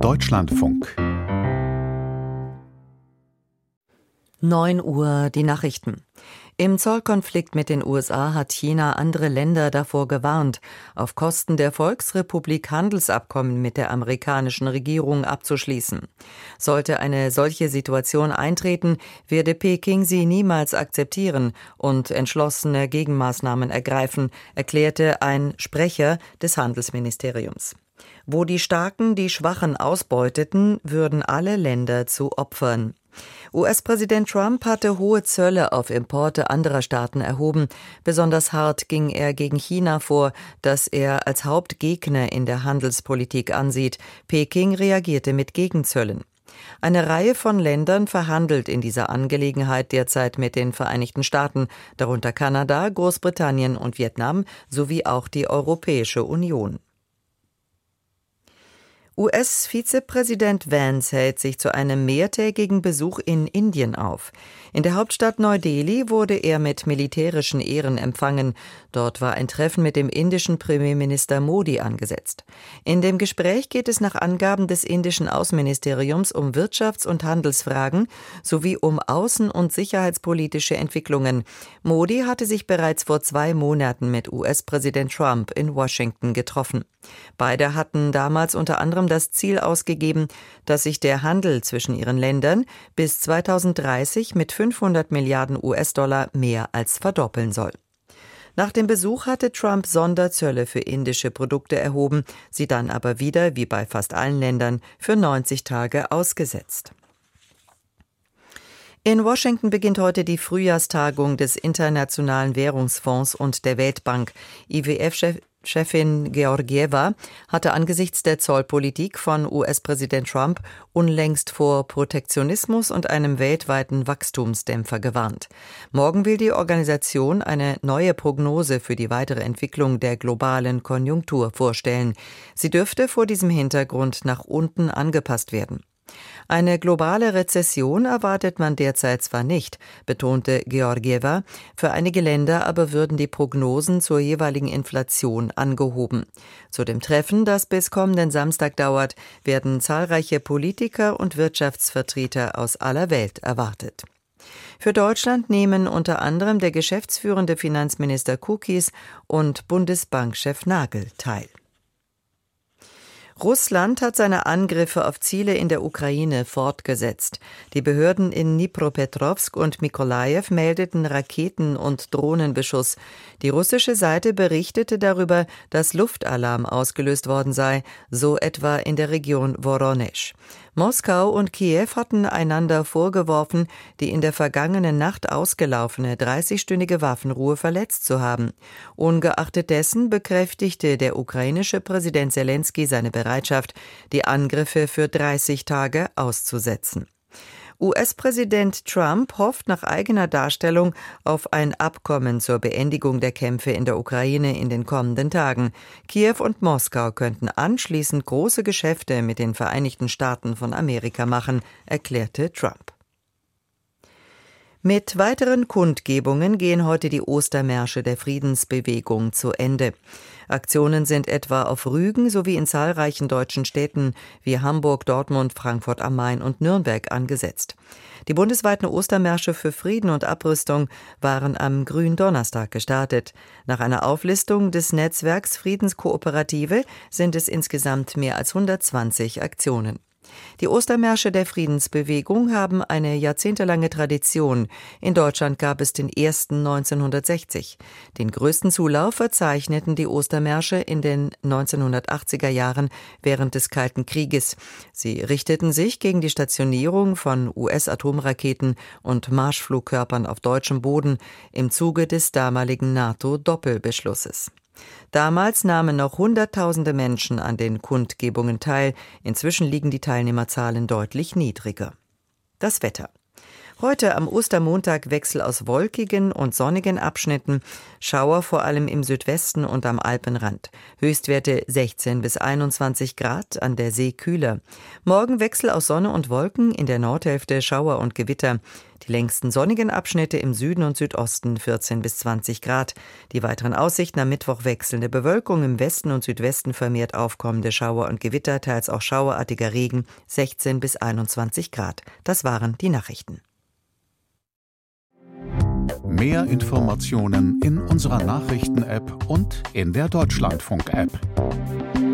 Deutschlandfunk. 9 Uhr, die Nachrichten. Im Zollkonflikt mit den USA hat China andere Länder davor gewarnt, auf Kosten der Volksrepublik Handelsabkommen mit der amerikanischen Regierung abzuschließen. Sollte eine solche Situation eintreten, werde Peking sie niemals akzeptieren und entschlossene Gegenmaßnahmen ergreifen, erklärte ein Sprecher des Handelsministeriums. Wo die Starken die Schwachen ausbeuteten, würden alle Länder zu Opfern. US-Präsident Trump hatte hohe Zölle auf Importe anderer Staaten erhoben. Besonders hart ging er gegen China vor, das er als Hauptgegner in der Handelspolitik ansieht. Peking reagierte mit Gegenzöllen. Eine Reihe von Ländern verhandelt in dieser Angelegenheit derzeit mit den Vereinigten Staaten, darunter Kanada, Großbritannien und Vietnam sowie auch die Europäische Union. US-Vizepräsident Vance hält sich zu einem mehrtägigen Besuch in Indien auf. In der Hauptstadt Neu-Delhi wurde er mit militärischen Ehren empfangen. Dort war ein Treffen mit dem indischen Premierminister Modi angesetzt. In dem Gespräch geht es nach Angaben des indischen Außenministeriums um Wirtschafts- und Handelsfragen sowie um außen- und sicherheitspolitische Entwicklungen. Modi hatte sich bereits vor 2 Monaten mit US-Präsident Trump in Washington getroffen. Beide hatten damals unter anderem das Ziel ausgegeben, dass sich der Handel zwischen ihren Ländern bis 2030 mit 500 Milliarden US-Dollar mehr als verdoppeln soll. Nach dem Besuch hatte Trump Sonderzölle für indische Produkte erhoben, sie dann aber wieder, wie bei fast allen Ländern, für 90 Tage ausgesetzt. In Washington beginnt heute die Frühjahrstagung des Internationalen Währungsfonds und der Weltbank. IWF-Chefin Georgieva hatte angesichts der Zollpolitik von US-Präsident Trump unlängst vor Protektionismus und einem weltweiten Wachstumsdämpfer gewarnt. Morgen will die Organisation eine neue Prognose für die weitere Entwicklung der globalen Konjunktur vorstellen. Sie dürfte vor diesem Hintergrund nach unten angepasst werden. Eine globale Rezession erwartet man derzeit zwar nicht, betonte Georgieva, für einige Länder aber würden die Prognosen zur jeweiligen Inflation angehoben. Zu dem Treffen, das bis kommenden Samstag dauert, werden zahlreiche Politiker und Wirtschaftsvertreter aus aller Welt erwartet. Für Deutschland nehmen unter anderem der geschäftsführende Finanzminister Kukis und Bundesbankchef Nagel teil. Russland hat seine Angriffe auf Ziele in der Ukraine fortgesetzt. Die Behörden in Dnipropetrovsk und Mykolajiw meldeten Raketen- und Drohnenbeschuss. Die russische Seite berichtete darüber, dass Luftalarm ausgelöst worden sei, so etwa in der Region Woronesch. Moskau und Kiew hatten einander vorgeworfen, die in der vergangenen Nacht ausgelaufene 30-stündige Waffenruhe verletzt zu haben. Ungeachtet dessen bekräftigte der ukrainische Präsident Selenskyj seine Bereitschaft, die Angriffe für 30 Tage auszusetzen. US-Präsident Trump hofft nach eigener Darstellung auf ein Abkommen zur Beendigung der Kämpfe in der Ukraine in den kommenden Tagen. Kiew und Moskau könnten anschließend große Geschäfte mit den Vereinigten Staaten von Amerika machen, erklärte Trump. Mit weiteren Kundgebungen gehen heute die Ostermärsche der Friedensbewegung zu Ende. Aktionen sind etwa auf Rügen sowie in zahlreichen deutschen Städten wie Hamburg, Dortmund, Frankfurt am Main und Nürnberg angesetzt. Die bundesweiten Ostermärsche für Frieden und Abrüstung waren am Gründonnerstag gestartet. Nach einer Auflistung des Netzwerks Friedenskooperative sind es insgesamt mehr als 120 Aktionen. Die Ostermärsche der Friedensbewegung haben eine jahrzehntelange Tradition. In Deutschland gab es den ersten 1960. Den größten Zulauf verzeichneten die Ostermärsche in den 1980er Jahren während des Kalten Krieges. Sie richteten sich gegen die Stationierung von US-Atomraketen und Marschflugkörpern auf deutschem Boden im Zuge des damaligen NATO-Doppelbeschlusses. Damals nahmen noch Hunderttausende Menschen an den Kundgebungen teil. Inzwischen liegen die Teilnehmerzahlen deutlich niedriger. Das Wetter. Heute am Ostermontag Wechsel aus wolkigen und sonnigen Abschnitten, Schauer vor allem im Südwesten und am Alpenrand. Höchstwerte 16 bis 21 Grad, an der See kühler. Morgen Wechsel aus Sonne und Wolken, in der Nordhälfte Schauer und Gewitter. Die längsten sonnigen Abschnitte im Süden und Südosten 14 bis 20 Grad. Die weiteren Aussichten am Mittwoch wechselnde Bewölkung, im Westen und Südwesten vermehrt aufkommende Schauer und Gewitter, teils auch schauerartiger Regen 16 bis 21 Grad. Das waren die Nachrichten. Mehr Informationen in unserer Nachrichten-App und in der Deutschlandfunk-App.